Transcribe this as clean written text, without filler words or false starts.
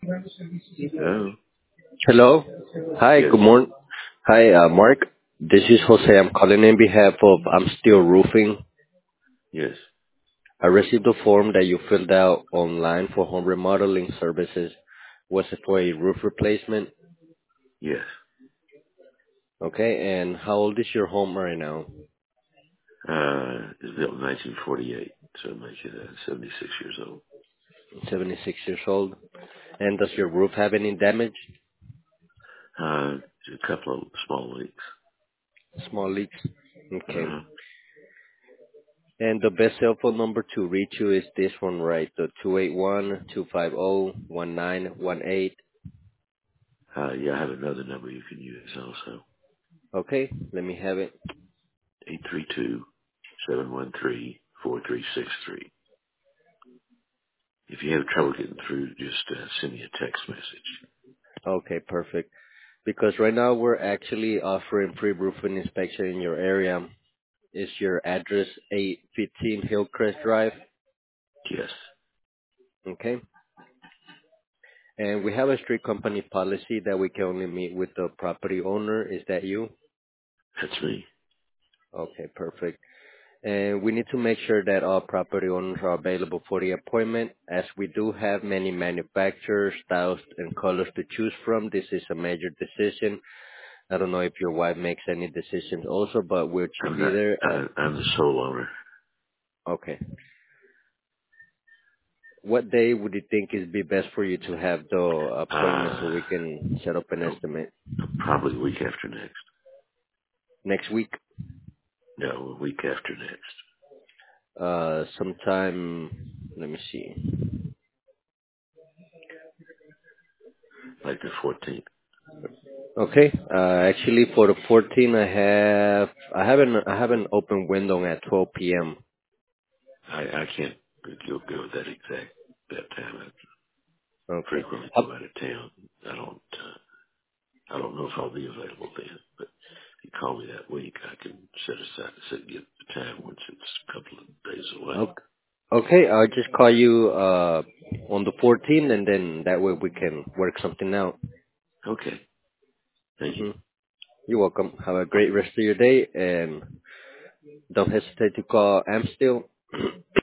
Hello? Hello. Hi, Yes. good morning. Hi, Mark. This is Jose. I'm calling in behalf of I'm Still Roofing. Yes. I received a form that you filled out online for home remodeling services. Was it for a roof replacement? Yes. Okay, and how old is your home right now? It was built in 1948, so it makes it 76 years old. 76 years old. And does your roof have any damage? A couple of small leaks. Small leaks? Okay. Uh-huh. And the best cell phone number to reach you is this one, right? The 281-250-1918. Yeah, I have another number you can use also. Okay, let me have it. 832-713-4363. If you have trouble getting through, just send me a text message. Okay, perfect. Because right now we're actually offering free roofing inspection in your area. Is your address 815 Hillcrest Drive? Yes. Okay. And we have a strict company policy that we can only meet with the property owner. Is that you? That's me. Okay, perfect. And we need to make sure that all property owners are available for the appointment. As we do have many manufacturers, styles, and colors to choose from, this is a major decision. I don't know if your wife makes any decisions also, but will she I'm be not, there? I'm the sole owner. Okay. What day would you think is be best for you to have the appointment so Uh, we can set up an estimate? Probably a week after next. Next week? No, a week after next. Sometime, let me see. Like the 14th. Okay, actually for the 14th I have an open window at 12 p.m. I can't go at that time. I Okay. frequently How, go out of town. I don't know if I'll be available then, but if you call me that week, I can get the time once it's a couple of days away. okay, okay, I'll just call you on the 14th and then that way we can work something out. Okay. Thank you. hmm You're welcome. Have a great rest of your day and don't hesitate to call Amstel